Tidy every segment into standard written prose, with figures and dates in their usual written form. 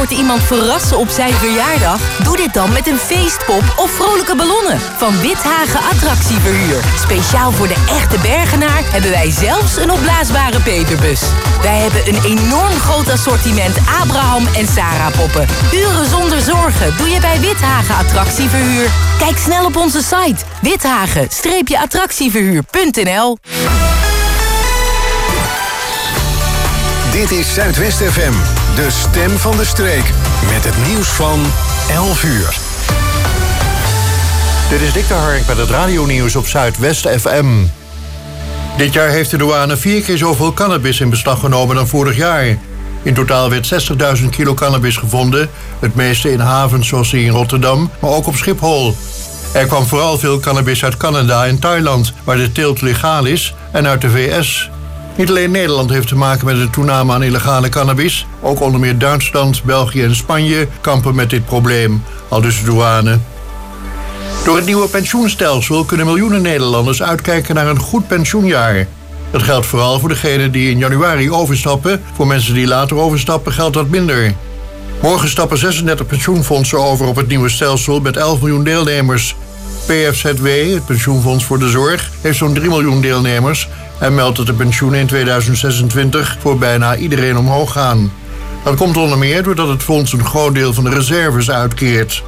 binnenkort iemand verrassen op zijn verjaardag? Doe dit dan met een feestpop of vrolijke ballonnen van Withagen Attractieverhuur. Speciaal voor de echte Bergenaar hebben wij zelfs een opblaasbare peperbus. Wij hebben een enorm groot assortiment Abraham en Sarah poppen. Uren zonder zorgen doe je bij Withagen Attractieverhuur. Kijk snel op onze site withagen-attractieverhuur.nl. Dit is Zuidwest FM, de stem van de streek. Met het nieuws van 11 uur. Dit is Dick de Hark met het radionieuws op Zuidwest FM. Dit jaar heeft de douane 4 keer zoveel cannabis in beslag genomen dan vorig jaar. In totaal werd 60.000 kilo cannabis gevonden. Het meeste in havens zoals die in Rotterdam, maar ook op Schiphol. Er kwam vooral veel cannabis uit Canada en Thailand, waar de teelt legaal is, en uit de VS. Niet alleen Nederland heeft te maken met de toename aan illegale cannabis. Ook onder meer Duitsland, België en Spanje kampen met dit probleem, aldus de douane. Door het nieuwe pensioenstelsel kunnen miljoenen Nederlanders uitkijken naar een goed pensioenjaar. Dat geldt vooral voor degenen die in januari overstappen. Voor mensen die later overstappen geldt dat minder. Morgen stappen 36 pensioenfondsen over op het nieuwe stelsel met 11 miljoen deelnemers. PFZW, het pensioenfonds voor de zorg, heeft zo'n 3 miljoen deelnemers en meldt dat de pensioenen in 2026 voor bijna iedereen omhoog gaan. Dat komt onder meer doordat het fonds een groot deel van de reserves uitkeert.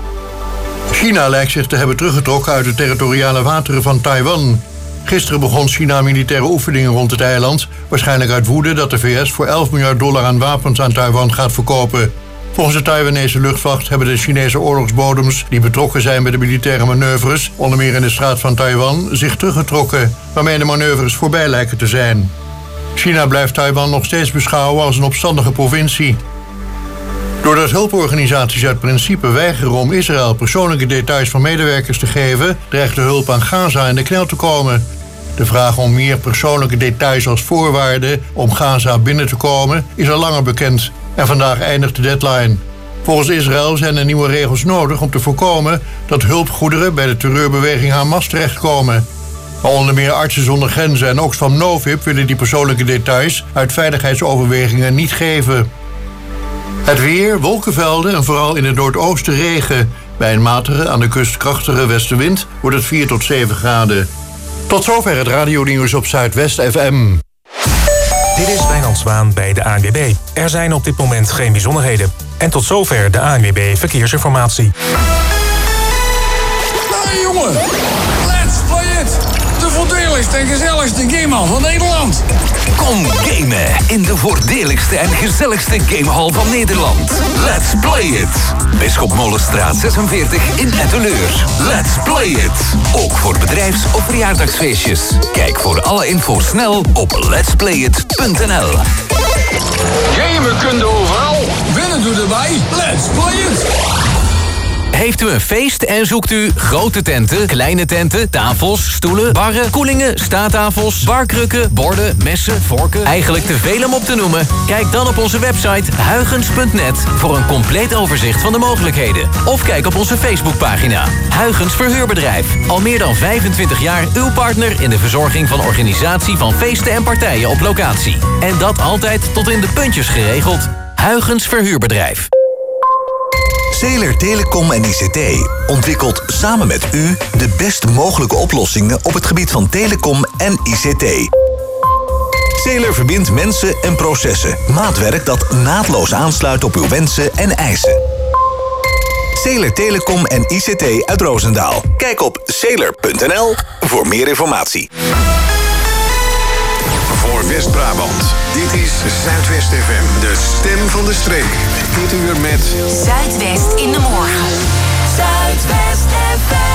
China lijkt zich te hebben teruggetrokken uit de territoriale wateren van Taiwan. Gisteren begon China militaire oefeningen rond het eiland, waarschijnlijk uit woede dat de VS voor $11 miljard aan wapens aan Taiwan gaat verkopen. Volgens de Taiwanese luchtmacht hebben de Chinese oorlogsbodems die betrokken zijn bij de militaire manoeuvres, onder meer in de straat van Taiwan, zich teruggetrokken, waarmee de manoeuvres voorbij lijken te zijn. China blijft Taiwan nog steeds beschouwen als een opstandige provincie. Doordat hulporganisaties uit principe weigeren om Israël persoonlijke details van medewerkers te geven, dreigt de hulp aan Gaza in de knel te komen. De vraag om meer persoonlijke details als voorwaarde om Gaza binnen te komen is al langer bekend. En vandaag eindigt de deadline. Volgens Israël zijn er nieuwe regels nodig om te voorkomen dat hulpgoederen bij de terreurbeweging Hamas terechtkomen. Maar onder meer Artsen zonder Grenzen en Oxfam Novib willen die persoonlijke details uit veiligheidsoverwegingen niet geven. Het weer, wolkenvelden en vooral in het noordoosten regen. Bij een matige, aan de kust krachtige westenwind wordt het 4 tot 7 graden. Tot zover het radionieuws op Zuidwest FM. Dit is Wijnand Zwaan bij de ANWB. Er zijn op dit moment geen bijzonderheden. En tot zover de ANWB Verkeersinformatie. Hey jongen, let's play it! De voordeligste en gezelligste gamehal van Nederland. Kom gamen in de voordeligste en gezelligste gamehal van Nederland. Let's play it! Bisschop Molenstraat 46 in Etteleur. Let's play it! Ook voor bedrijfs- of verjaardagsfeestjes. Kijk voor alle info snel op letsplayit.nl. Gamen kun je overal, winnen doe erbij. Let's play it! Heeft u een feest en zoekt u grote tenten, kleine tenten, tafels, stoelen, barren, koelingen, staattafels, barkrukken, borden, messen, vorken? Eigenlijk te veel om op te noemen? Kijk dan op onze website huygens.net voor een compleet overzicht van de mogelijkheden. Of kijk op onze Facebookpagina. Huygens Verhuurbedrijf. Al meer dan 25 jaar uw partner in de verzorging van organisatie van feesten en partijen op locatie. En dat altijd tot in de puntjes geregeld. Huygens Verhuurbedrijf. Zeeler Telecom en ICT ontwikkelt samen met u de best mogelijke oplossingen op het gebied van telecom en ICT. Zeeler verbindt mensen en processen. Maatwerk dat naadloos aansluit op uw wensen en eisen. Zeeler Telecom en ICT uit Roosendaal. Kijk op zeeler.nl voor meer informatie. Voor West-Brabant, dit is Zuidwest FM, de stem van de streek. Dit uur met Zuidwest in de morgen. Zuidwest FM.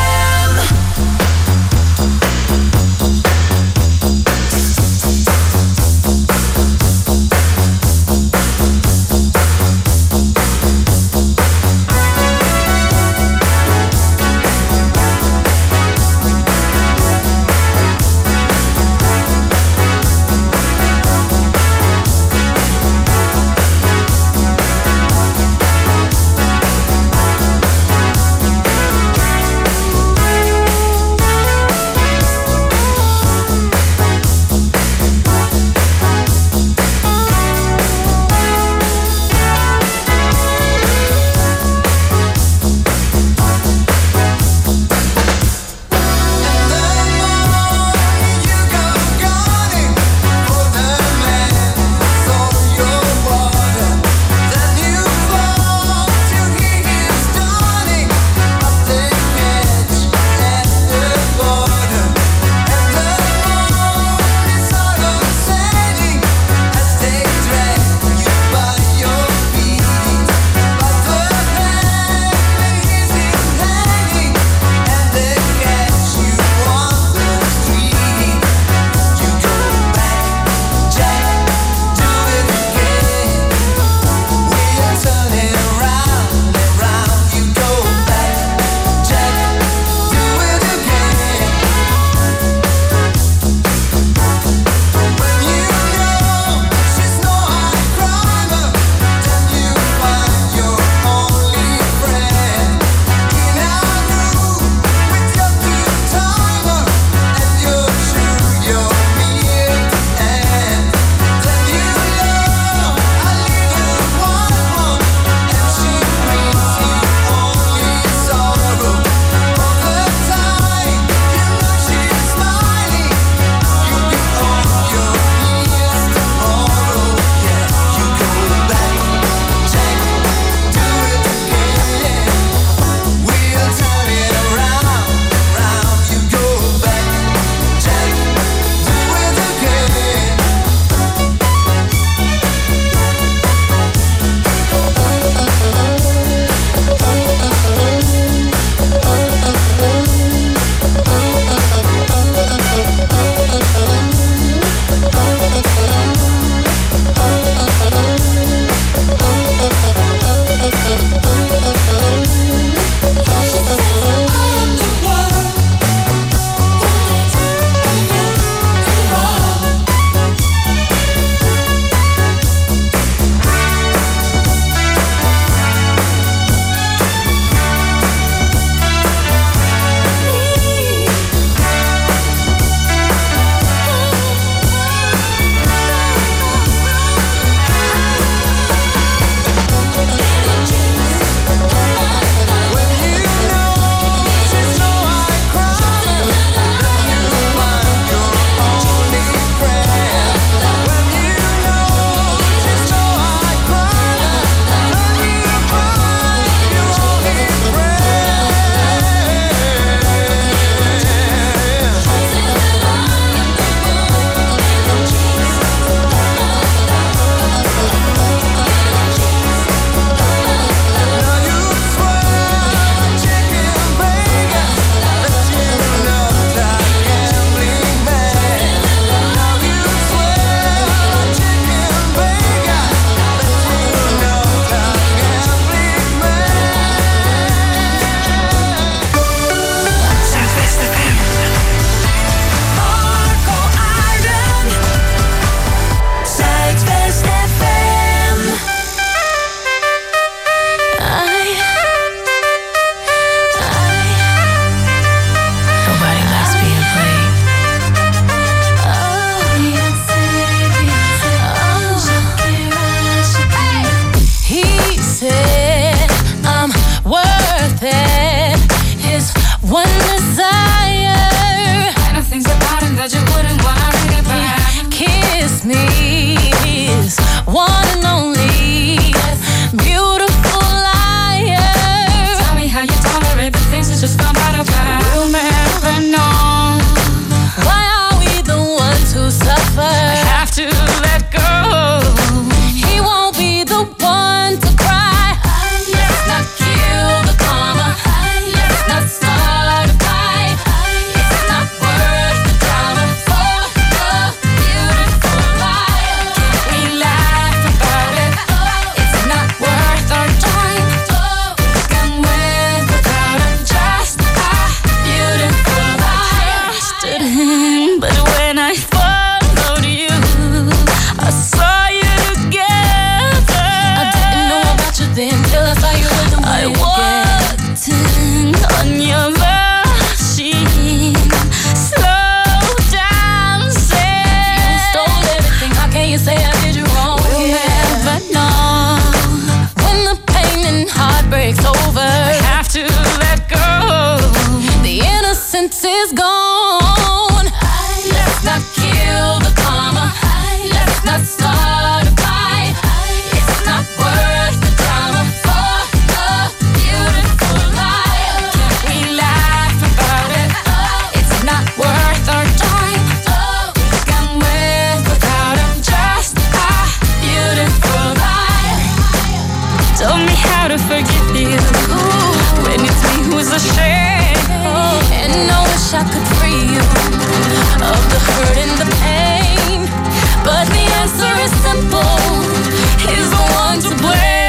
one desire. And the things about him that you wouldn't wanna read about. Kiss me, is one and only beautiful liar. Tell me how you tolerate the things that just found out about. We'll never know. Why are we the ones who suffer? I have to let go. He won't be the one to cry. Let's not kill the karma. Let's not start a fight. It's not worth the drama for a beautiful life. We laugh about it. It's not worth our time. Can live without him. Just a beautiful life. Stood him, but when I followed you, I saw you together. I didn't know about you then till I saw you with him. I walked in on your machine, slow dancing. You stole everything. How can you say I did you wrong? We'll never know when the pain and heartbreak's over. I have to let go. The innocence is gone. Let's not kill the karma. Let's not start a fight. It's not worth the drama for a beautiful life. We laugh about it. It's not worth our time. Can live without him. Just a beautiful life. Told me how to forgive you when it's me who's ashamed. And I wish I could free you of the hurt and the pain. But the answer is simple. He's the one to blame.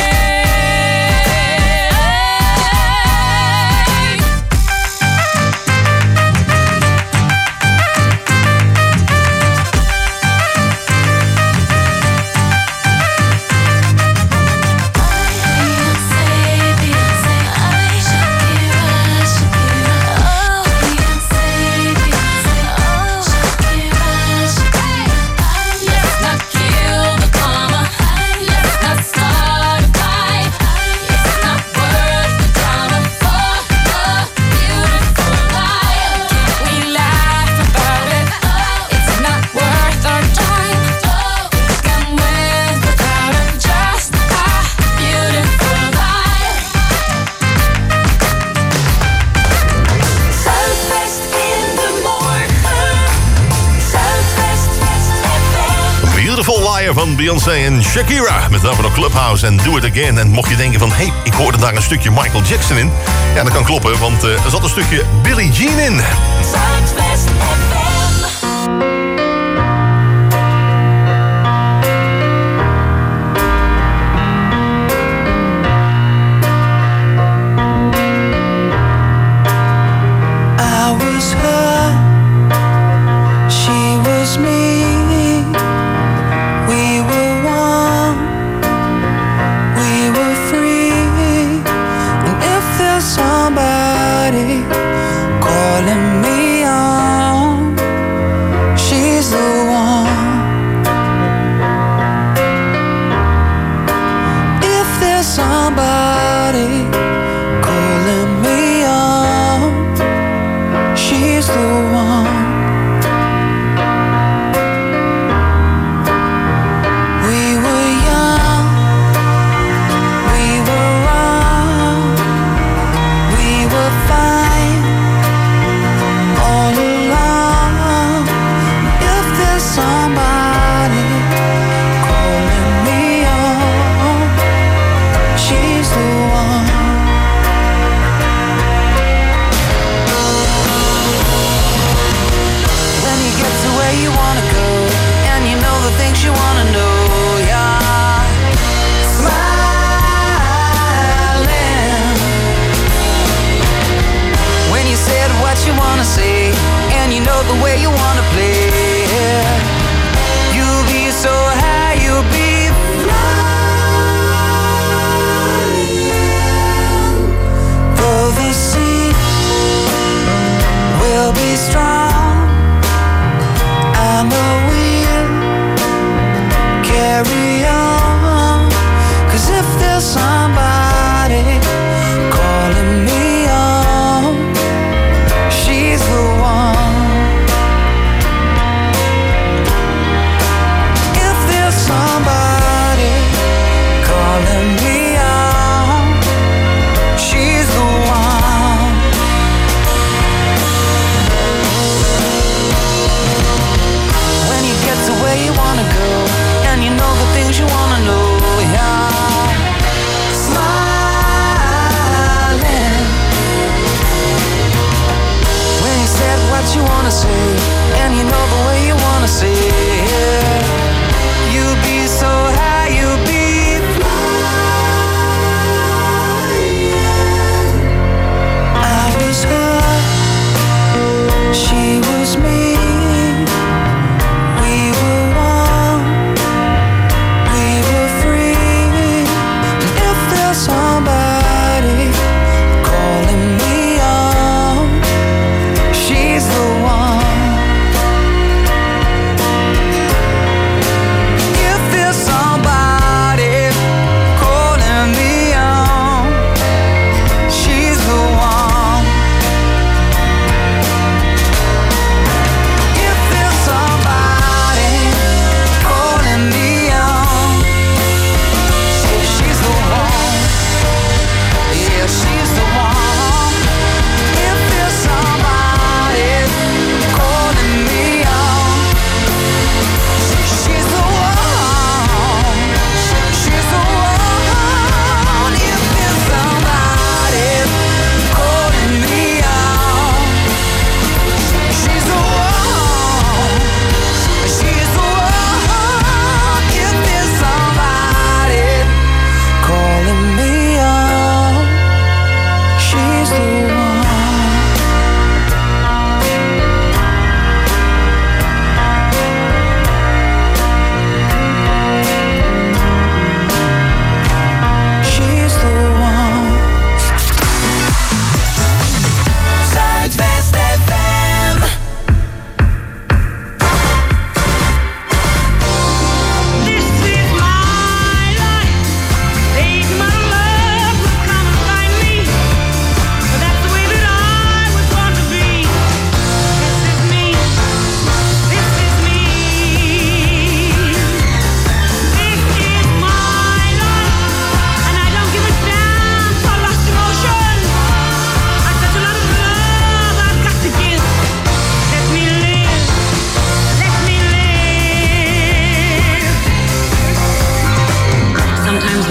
Let's not kill the karma. Let's not start a fight. It's not worth the drama for a beautiful life. We laugh about it. It's not worth our time. Can live without him. Just a beautiful life. Zuidwest in de morgen. Zuidwest FM. Beautiful Liar van Beyoncé en Shakira. Met daarvoor nog Clubhouse en Do It Again. En mocht je denken van, hey, ik hoorde daar een stukje Michael Jackson in. Ja, dat kan kloppen, want er zat een stukje Billie Jean in. Zuidwest FM. I was her, she was me. We were one, we were free. And if there's somebody calling me on, she's the one. If there's somebody calling me on, she's the one. We were young, we were wrong, we were fine all along. If there's somebody calling me on, she's the one. When you get to where you wanna go, and you know the things you wanna know, yeah. Smiling. When you said what you wanna say, and you know the way you wanna play, you'll be so high, you'll be flying. Though the sea will be strong, and the wheel carry on. 'Cause if there's somebody calling me on,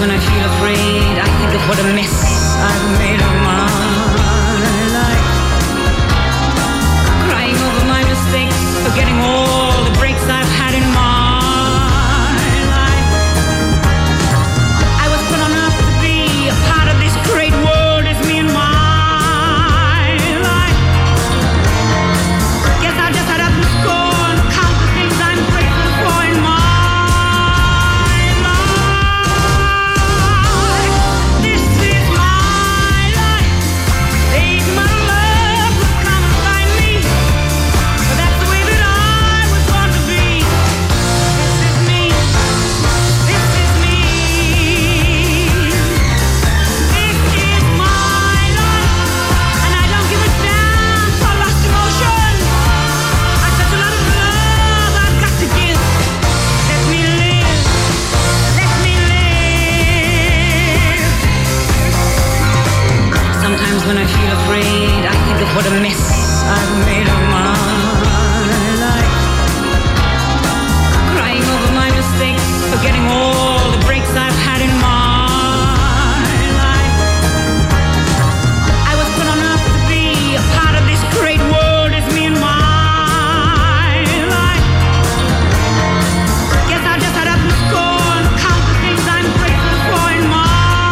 when I feel afraid, I think of what a mess I've made of my life. Crying over my mistakes, forgetting all the breaks I've had in my life. I was put on earth to be a part of this great world, it's me and my life. Guess I'll just add up and score and count the things I'm grateful for in my when I feel afraid, I think of what a mess I've made of my life. Crying over my mistakes, forgetting all the breaks I've had in my life. I was put on earth to be a part of this great world, it's me and my life. Guess I'll just add up and score and count the things I'm grateful for in my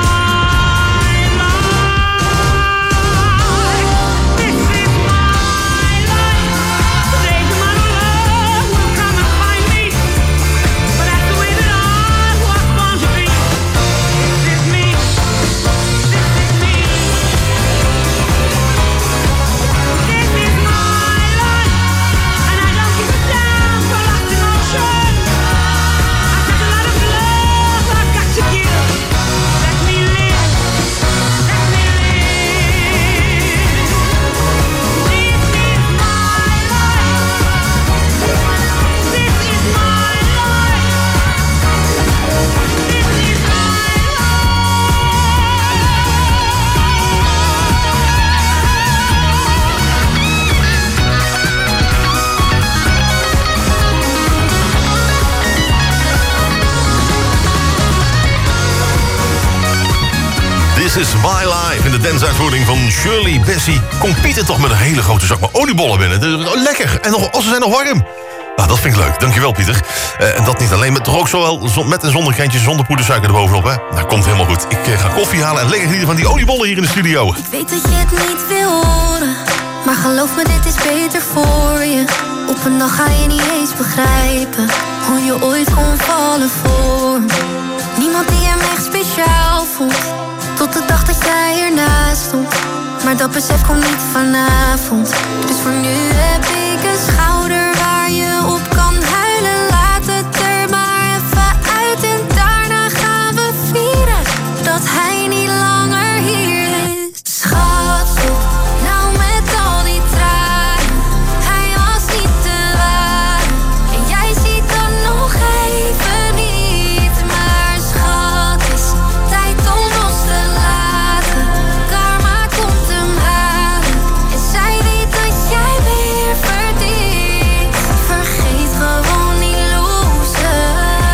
This is My Life in de dansuitvoering van Shirley Bassey. Komt Pieter toch met een hele grote zak met oliebollen binnen. Lekker. En nog, ze zijn nog warm. Nou, dat vind ik leuk. Dankjewel, Pieter. En dat niet alleen, maar toch ook zowel met en zonder krentje, zonder poedersuiker erbovenop. Hè? Nou, komt helemaal goed. Ik ga koffie halen en lekker genieten van die oliebollen hier in de studio. Ik weet dat je het niet wil horen, maar geloof me, dit is beter voor je. Op een dag ga je niet eens begrijpen hoe je ooit kon vallen voor me. Niemand die hem echt speciaal voelt, tot de dag dat jij ernaast stond. Maar dat besef komt niet vanavond. Dus voor nu heb ik een schouder waar je op kan huilen. Laat het er maar even uit en daarna gaan we vieren dat hij niet langer hier is. Schat, stop nou met al die tranen. Hij was niet te waar en jij ziet dat nog even niet. Maar schat, is tijd om los te laten. Karma komt hem halen en zij weet dat jij weer verdient. Vergeet gewoon niet loser.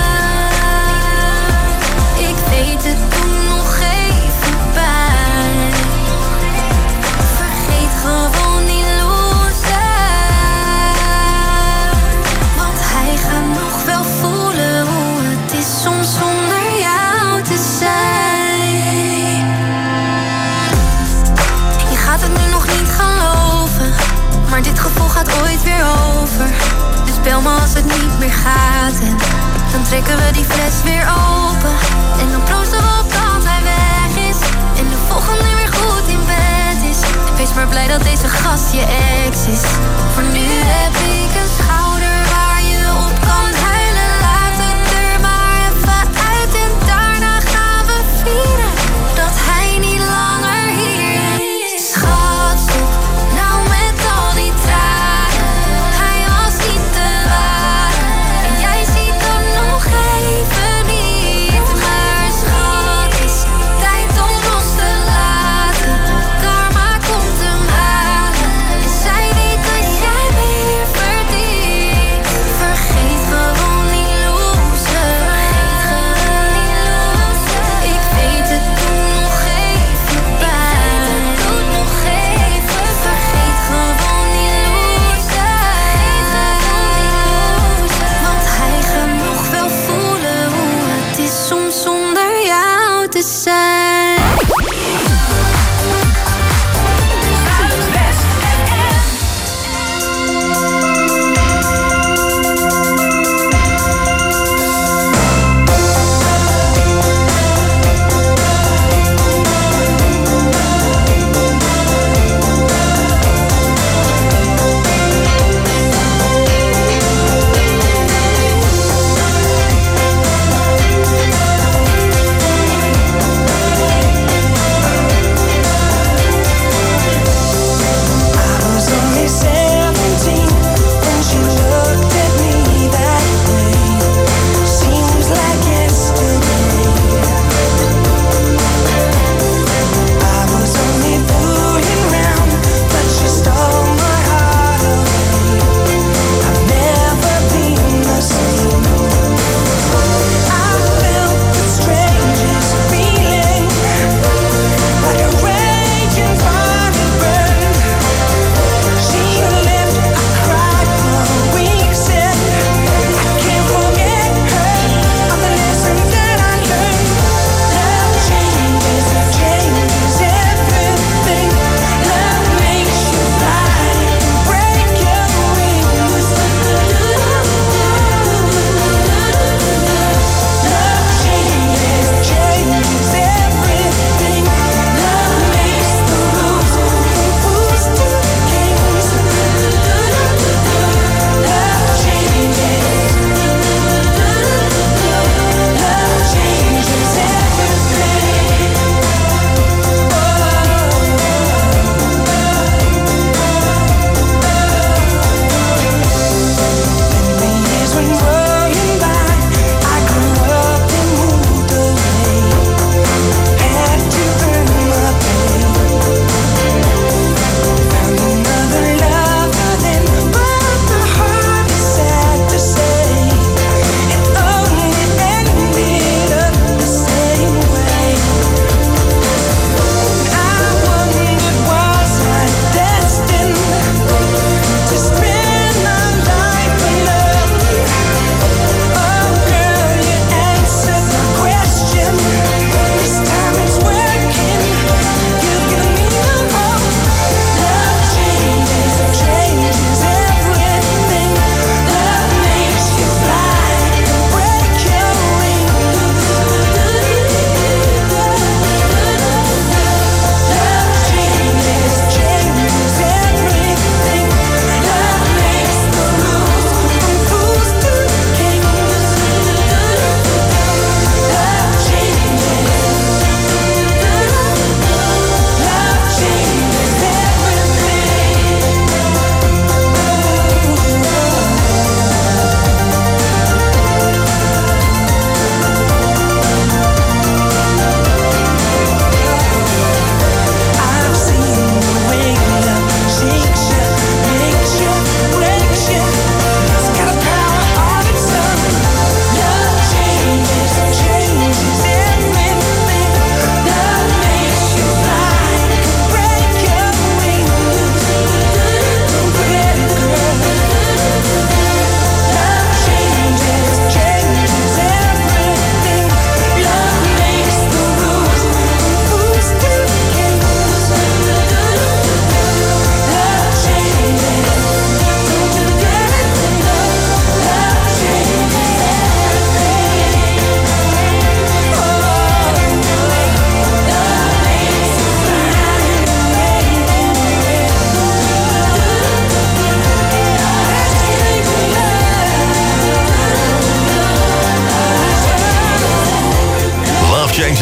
Ik weet het, doe nog even pijn. Vergeet gewoon niet loser. Want hij gaat nog wel voelen hoe het is soms zonder jou te zijn. Je gaat het nu nog niet geloven, maar dit gevoel gaat ooit weer over. Dus bel me als het niet meer gaat en dan trekken we die fles weer open. En dan proosten we op dat hij weg is en de volgende weer goed in bed is. Wees maar blij dat deze gast je ex is. Voor nu heb ik een schouder waar je op kan huilen. Laat het er maar even uit en daarna gaan we vieren dat hij niet langer hier is. Schat, stop nou met al die tranen. Hij was niet te waar en jij ziet dat nog even niet. Maar schat, is tijd om los te laten. Karma komt hem halen en zij weet dat jij weer verdient.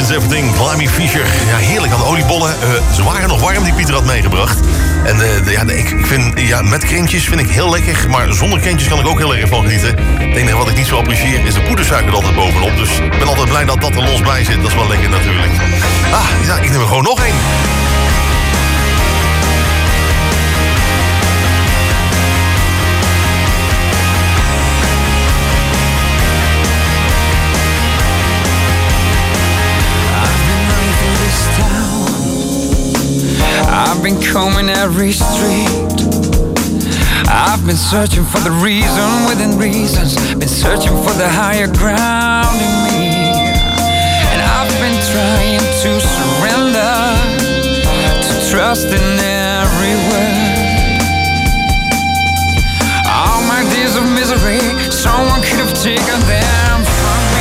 Changes Everything, Blimey Fisher. Ja, heerlijk aan de oliebollen. Ze waren nog warm die Pieter had meegebracht. En ik vind, met krentjes vind ik heel lekker. Maar zonder krentjes kan ik ook heel erg van genieten. Het enige wat ik niet zo apprecieer is de poedersuiker er altijd bovenop. Dus ik ben altijd blij dat dat er los bij zit. Dat is wel lekker natuurlijk. Ik neem er gewoon nog één. I've been combing every street. I've been searching for the reason within reasons. Been searching for the higher ground in me. And I've been trying to surrender, to trust in every word. All my days of misery, someone could have taken them from me.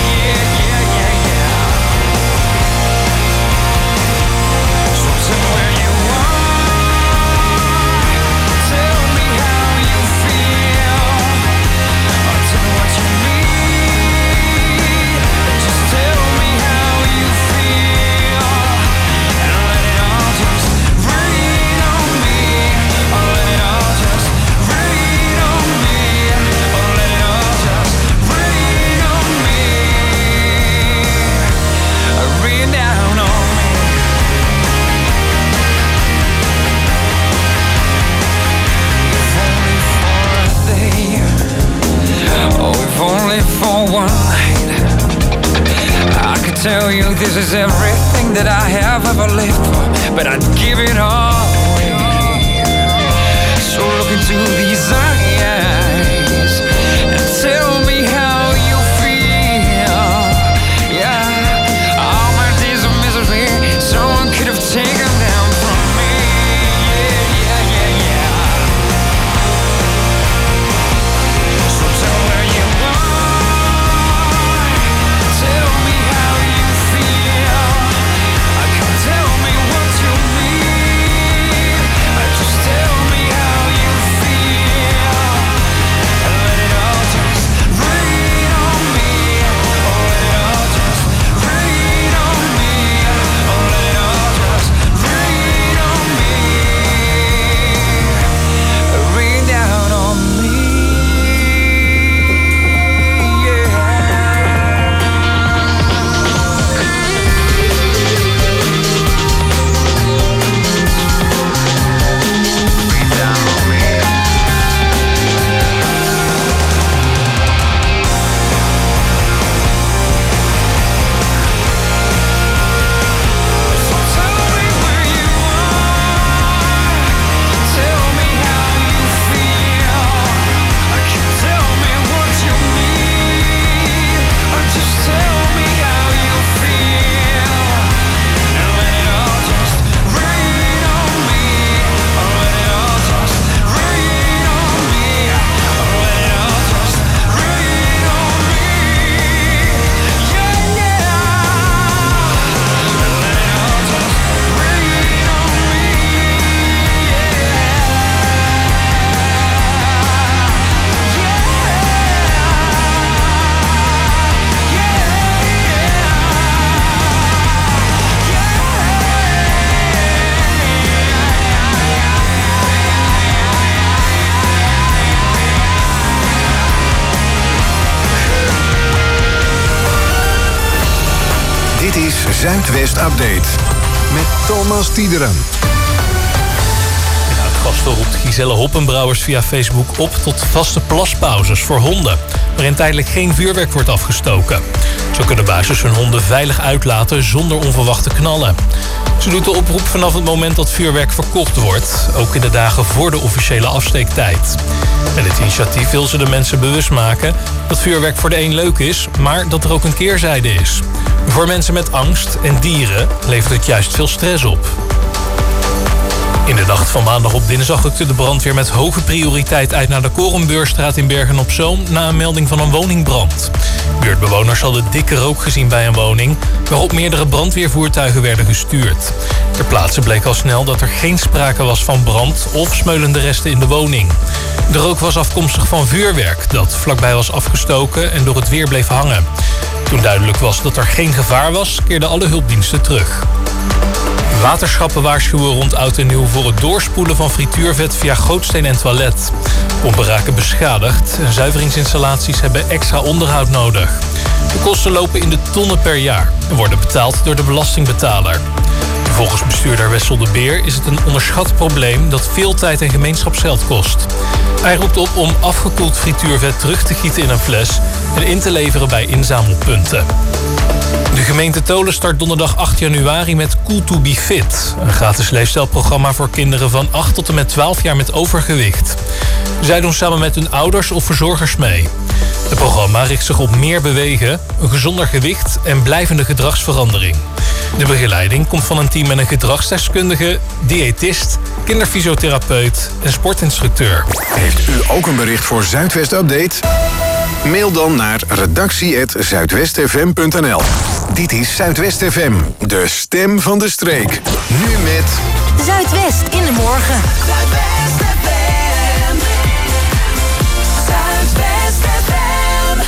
Only for one night. I could tell you this is everything that I have ever lived for, but I'd give it all away. So look into these eyes and tell me how you feel. Yeah, all my days of misery, someone could have taken them from me. Yeah, yeah, yeah. So tell where you Zuidwest Update met Thomas Tiederen. Het gasten roept Giselle Hoppenbrouwers via Facebook op tot vaste plaspauzes voor honden, waarin tijdelijk geen vuurwerk wordt afgestoken. Zo kunnen baasjes hun honden veilig uitlaten zonder onverwachte knallen. Ze doet de oproep vanaf het moment dat vuurwerk verkocht wordt, ook in de dagen voor de officiële afsteektijd. Met dit initiatief wil ze de mensen bewust maken dat vuurwerk voor de een leuk is, maar dat er ook een keerzijde is. Voor mensen met angst en dieren levert het juist veel stress op. In de nacht van maandag op dinsdag rukte de brandweer met hoge prioriteit uit naar de Korenbeurstraat in Bergen-op-Zoom na een melding van een woningbrand. Buurtbewoners hadden dikke rook gezien bij een woning, waarop meerdere brandweervoertuigen werden gestuurd. Ter plaatse bleek al snel dat er geen sprake was van brand of smeulende resten in de woning. De rook was afkomstig van vuurwerk dat vlakbij was afgestoken en door het weer bleef hangen. Toen duidelijk was dat er geen gevaar was, keerden alle hulpdiensten terug. Waterschappen waarschuwen rond oud en nieuw voor het doorspoelen van frituurvet via gootsteen en toilet. Pompen raken beschadigd en zuiveringsinstallaties hebben extra onderhoud nodig. De kosten lopen in de tonnen per jaar en worden betaald door de belastingbetaler. Volgens bestuurder Wessel de Beer is het een onderschat probleem dat veel tijd en gemeenschapsgeld kost. Hij roept op om afgekoeld frituurvet terug te gieten in een fles en in te leveren bij inzamelpunten. De gemeente Tolen start donderdag 8 januari met Cool to be Fit. Een gratis leefstijlprogramma voor kinderen van 8 tot en met 12 jaar met overgewicht. Zij doen samen met hun ouders of verzorgers mee. Het programma richt zich op meer bewegen, een gezonder gewicht en blijvende gedragsverandering. De begeleiding komt van een team met een gedragsdeskundige, diëtist, kinderfysiotherapeut en sportinstructeur. Heeft u ook een bericht voor Zuidwest Update? Mail dan naar redactie@zuidwestfm.nl. Dit is Zuidwest FM, de stem van de streek. Nu met Zuidwest in de morgen. Zuidwest FM. Zuidwest FM.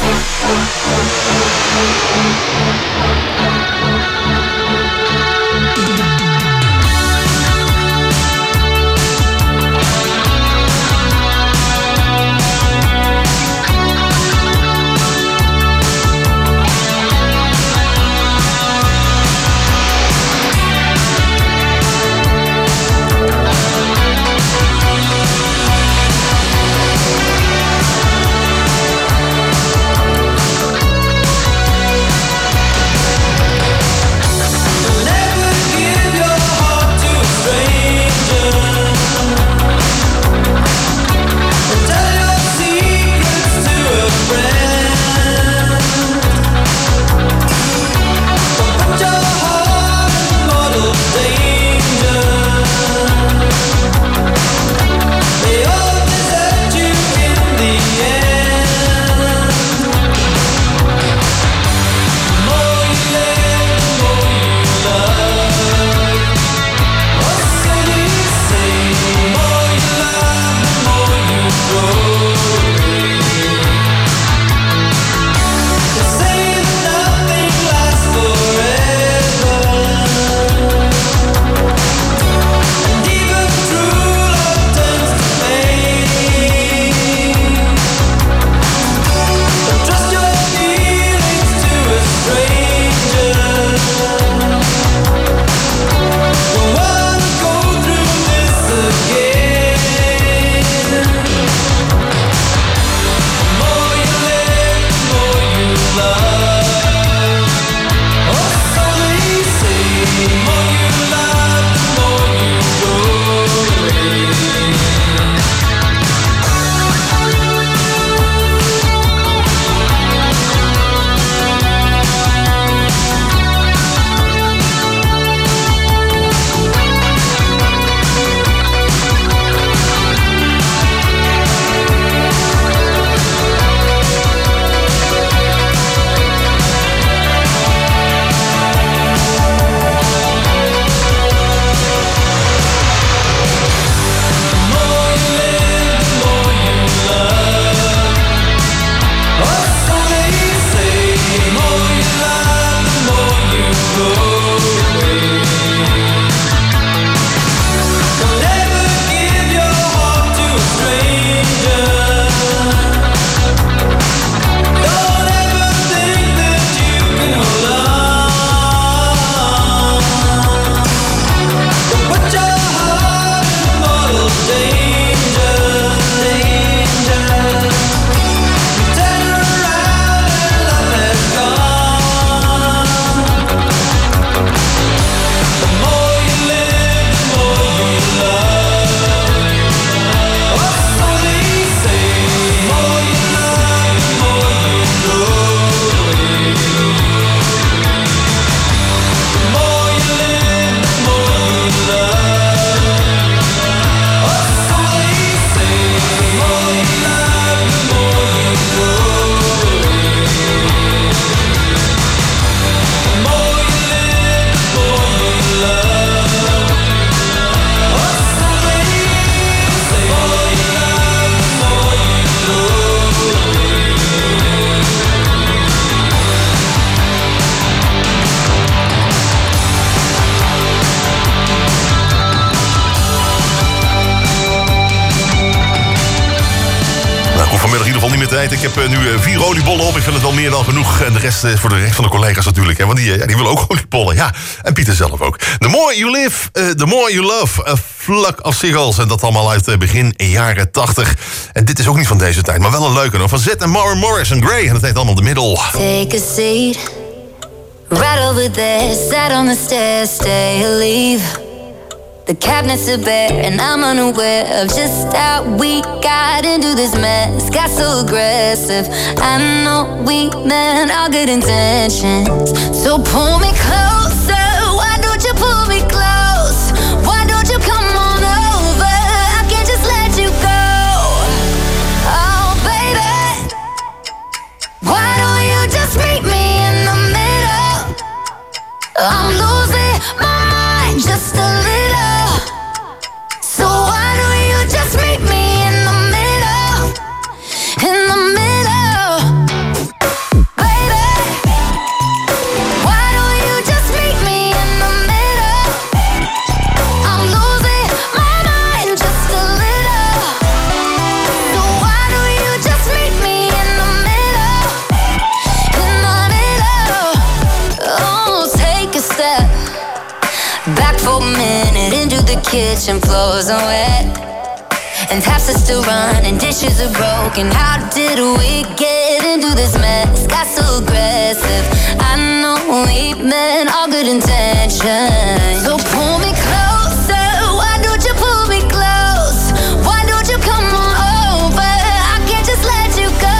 tijd. Ik heb nu 4 oliebollen op. Ik vind het wel meer dan genoeg. En de rest is voor de rest van de collega's natuurlijk. Hè, want die willen ook oliebollen. Ja, en Pieter zelf ook. The more you live, the more you love. A flock of seagulls. En dat allemaal uit begin jaren 80. En dit is ook niet van deze tijd, maar wel een leuke nog. Van Zed en Maren Morris en Grey. En dat heet allemaal The Middle. Take a seat, right over there, sat on the stairs, stay or leave. The cabinets are bare and I'm unaware of just how we got into this mess. Got so aggressive, I know we meant all good intentions. So pull me closer, why don't you pull me close? Why don't you come on over, I can't just let you go. Oh baby, why don't you just meet me in the middle? I'm losing my mind just a little. So why don't you just meet me in the middle? In the middle, baby. Why don't you just meet me in the middle? I'm losing my mind just a little. So why don't you just meet me in the middle? In the middle. Oh, take a step back for a minute into the kitchen, floors are wet and taps are still running, dishes are broken. How did we get into this mess? Got so aggressive, I know we meant all good intentions. So pull me closer, why don't you pull me close? Why don't you come on over, I can't just let you go.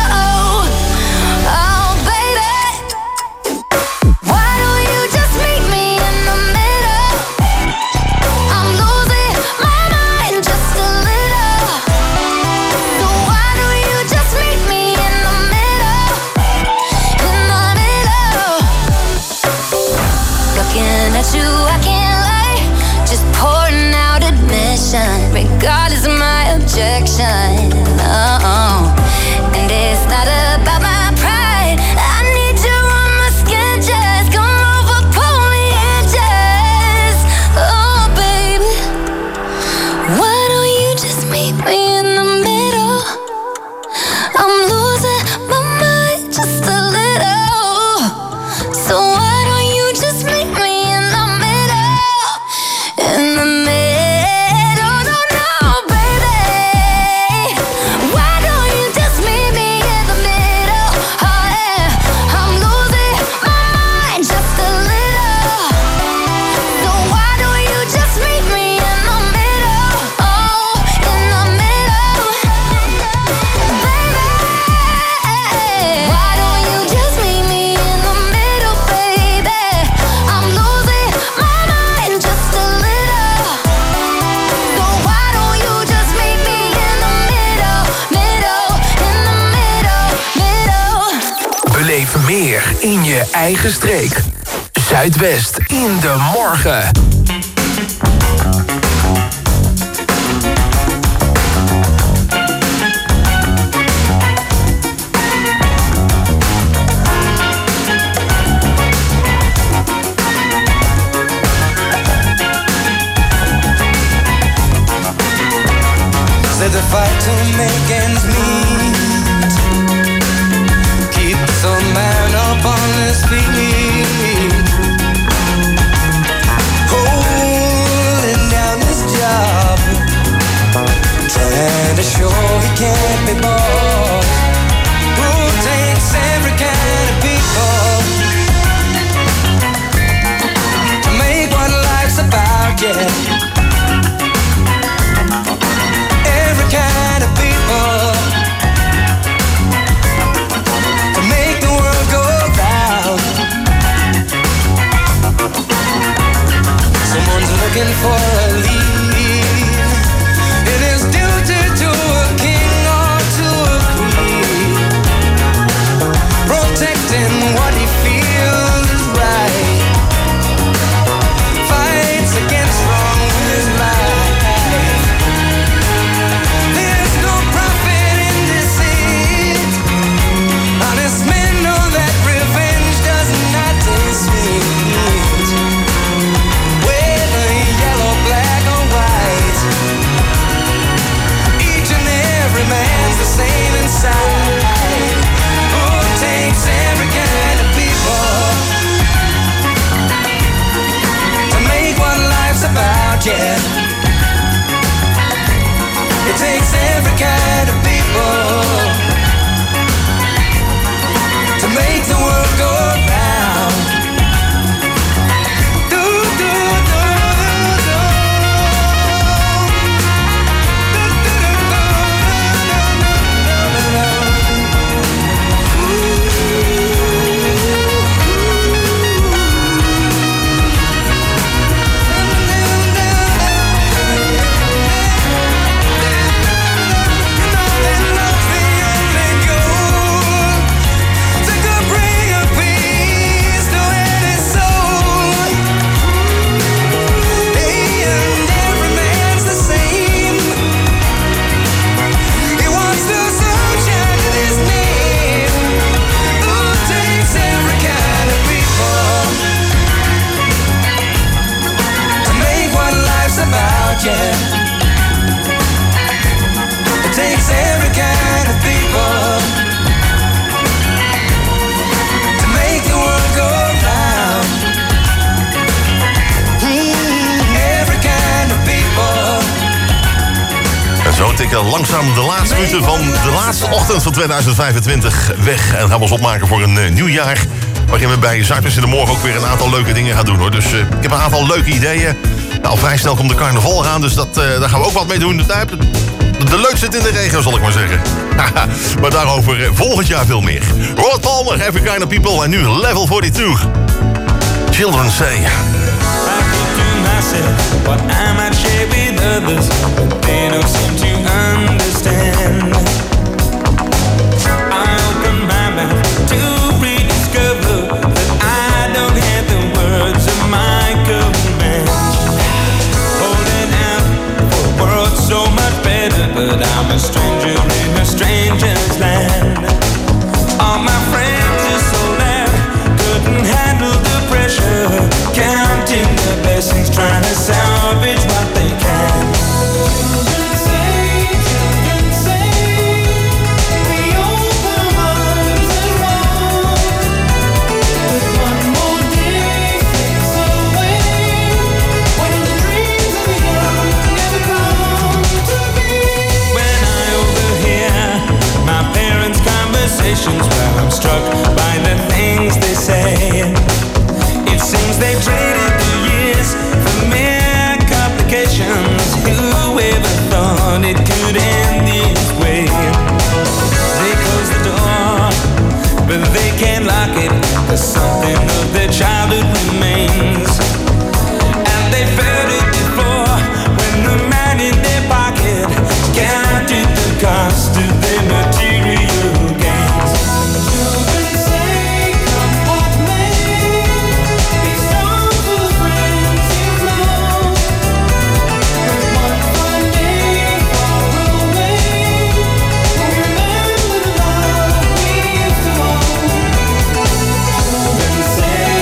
Oh baby, why don't you just meet me in the middle? I'm losing my mind just a little. So why don't you just meet me in the middle? In the middle. Looking at you, I can't lie. Just pouring out admission, regardless of my objection. Oh, and it's not about my pride. I need you on my skin, just come over, pull me in, just. Oh, baby, why don't you just meet me in the middle? I'm losing my mind just a little. So why don't you just meet me in the middle? In the middle, no, baby. Why don't you just meet me in the middle? Oh yeah, I'm losing my mind just a little. So why don't you just meet me in the middle? Oh, in the middle, baby. Why don't you just meet me in the middle, baby? I'm losing my mind just a little. So why don't you just meet me in the middle, middle, in the middle, middle. Beleef meer in je eigen streek. Zuidwest in de morgen. Said the fight to make ends meet keeps a man up on his feet, holding down his job, trying to show he can't be bought. Who takes every kind of people to make what life's about, yeah. Every kind of people to make the world go round. kind of people to make the world go round. Yeah. It takes every kind of people to make the world go round. Every kind of people. En zo tikken langzaam de laatste minuten van de laatste ochtend van 2025 weg. En gaan we ons opmaken voor een nieuw jaar. Waarin we bij Zuidwest in de Morgen ook weer een aantal leuke dingen gaan doen, hoor. Dus ik heb een aantal leuke ideeën. Nou, vrij snel komt de carnaval eraan, dus daar gaan we ook wat mee doen. De leuk zit in de regen, zal ik maar zeggen. Maar daarover volgend jaar veel meer. Robert Palmer, Every Kind of People en nu Level 42. Children Say. I think to myself what I might share with others, but they don't seem to understand. I open my mouth to rediscover that I don't have the words of my command. Holding out for a world so much better, but I'm a stranger in a stranger's land. All my friends are so loud, couldn't handle the pressure, counting the blessings, trying to salvage what they can. Children say, we open arms and run. But one more day slips away, when the dreams of the young never come to be. When I overhear my parents' conversations, well, I'm struck by the things they say. It seems they traded the years for mere complications. Whoever thought it could end this way? They close the door, but they can't lock it, 'cause something of their childhood remains. And they felt it before, when the man in their pocket counted the cost of their material gains. Children say, come what may, be strong for the friends you've known. But one fine day far away, we'll remember the love we used to own. Children say,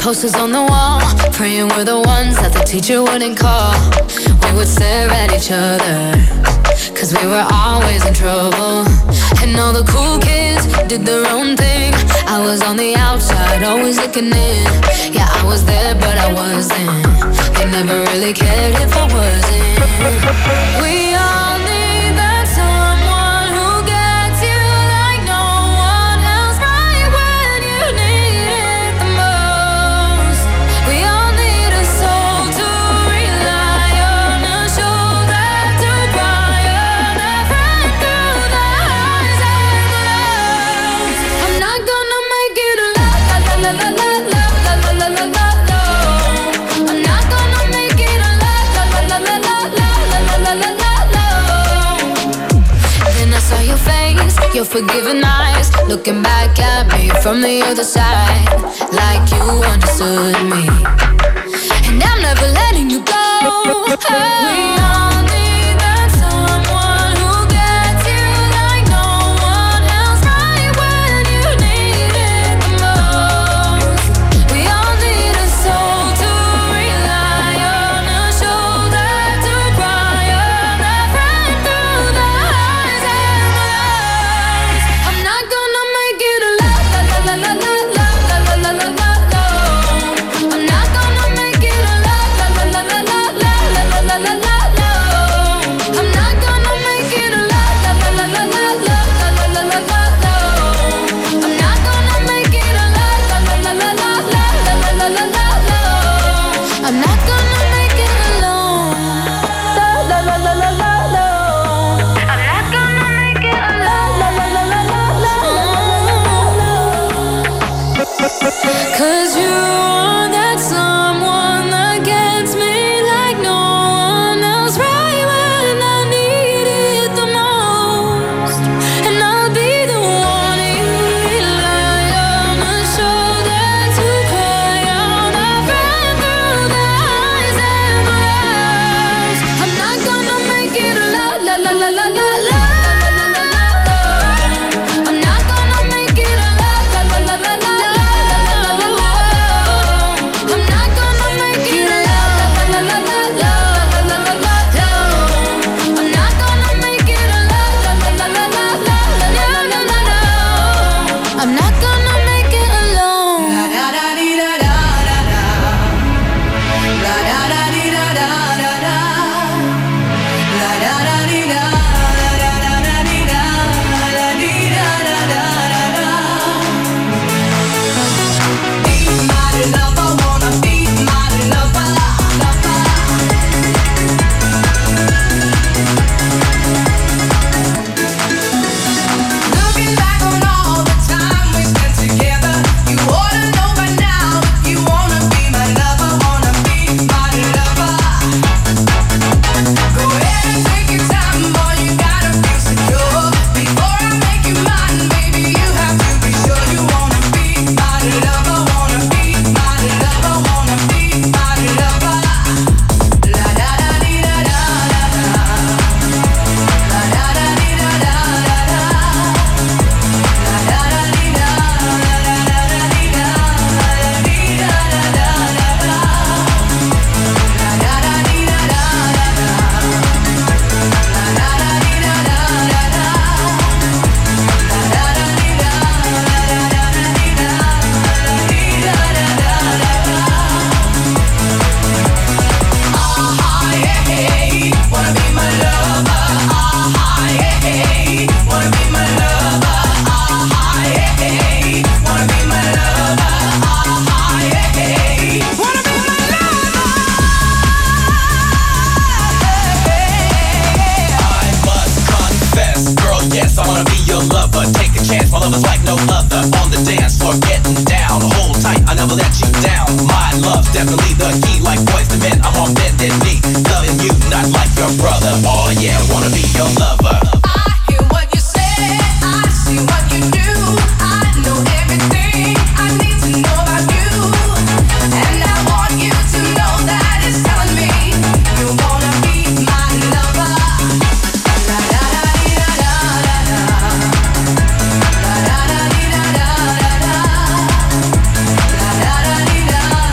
Posters on the wall, praying we're the ones that the teacher wouldn't call. We would stare at each other, cause we were always in trouble. And all the cool kids did their own thing. I was on the outside, always looking in. Yeah, I was there, but I wasn't. They never really cared if I wasn't. We all need that someone who gets you like no one else, right when you need it the most. We all need a soul to rely on, a shoulder to cry on, a friend through the highs and the lows. I'm not gonna make it alone. La la la la la la la la la la. I'm not gonna make it alone. La la la la la la la la la la. Then I saw your face, your forgiving eyes, looking back at me from the other side, like you understood me. And I'm never letting you go. We all need that someone who gets you like no one else, right when you need it the most. We all need a soul to rely on, a shoulder to cry on, a friend through the highs and the lows. I'm not gonna make it alone. La la la la la la la la la la. I'm not gonna make it alone. La la la la la la la la la la. I'm not gonna make it alone. La la la la la la la la la la. I'm not gonna make it alone. La la la la la la la la la. I'm not gonna make it alone. La la la la la la. I'm not gonna make it alone. La la la la la la. 'Cause you are that someone that gets me like no one else, right when I need it the most. And I'll be the one you rely on, a shoulder to cry on, a friend through the highs and the lows. I'm not gonna make it alone. La la la la la la. I'm not gonna make it alone. La la la la la la. I'm not gonna make it alone. La la la la la la la. I'm not gonna make it alone. La la la la la la la. I'm not gonna make it alone. La da da dee da da da da. La da da dee da da da da. La da da dee da da da da dee da da dee da da da da. Be my lover, wanna be my lover, lover. Looking back on all the time we spent together, you ought to know by now. You wanna be my lover, wanna be my lover. Go ahead and take your time, boy, you gotta feel secure. Before I make you mine, baby, you have to be sure you wanna be my lover, wanna be my lover, wanna be my lover. La da da dee da da da da. La da da dee da da da da. La da da dee da da da da dee da dee da da da da. La da da dee da da da da. La da da dee da da da da. La da da dee da da da dee da dee da da da da. Ah yeah, hey, wanna be my lover. Ah yeah, hey, wanna be my lover. Ah yeah, hey, wanna be my lover. Ah yeah, hey, wanna be my lover. I must confess, girl, yes, I wanna be your lover. Take a chance, my love is like no other. On the dance floor, getting down. Hold tight, I never let you down. My love's definitely the key, like boys to men. I'm on bended knee, loving you, not like your brother. Oh yeah, wanna be your lover. I hear what you say, I see what you do. I know everything I need to know about you. And I want you to know that it's telling me you wanna be my lover. La da da dee da da da da. La da da dee da da da da. La da da dee da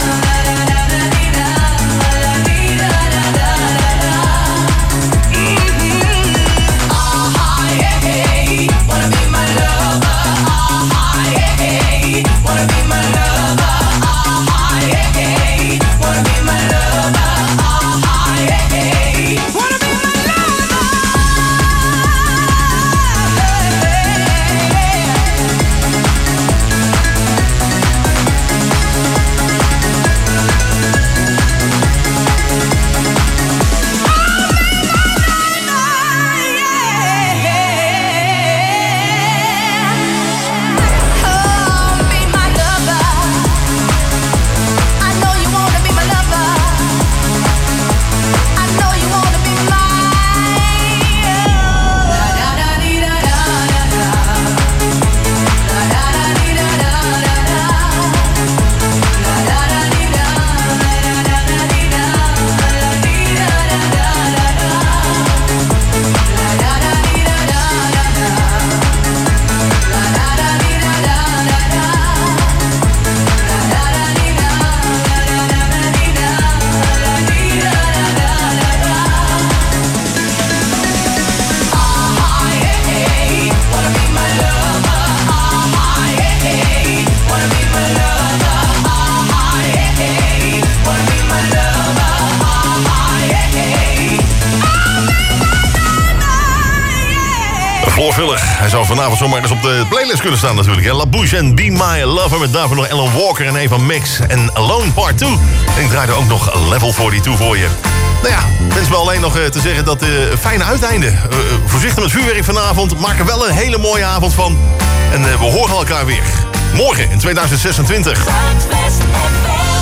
Voorvullig. Hij zou vanavond zomaar eens op de playlist kunnen staan natuurlijk. La Bouche en Be My Lover. Met daarvoor nog Alan Walker en Eva Mix. En Alone Part 2. En ik draaide ook nog Level 42 voor je. Nou ja, wens me alleen nog te zeggen dat fijne uiteinde. Voorzichtig met vuurwerk vanavond. Maak er wel een hele mooie avond van. En we horen elkaar weer. Morgen in 2026. Zuidwest FM.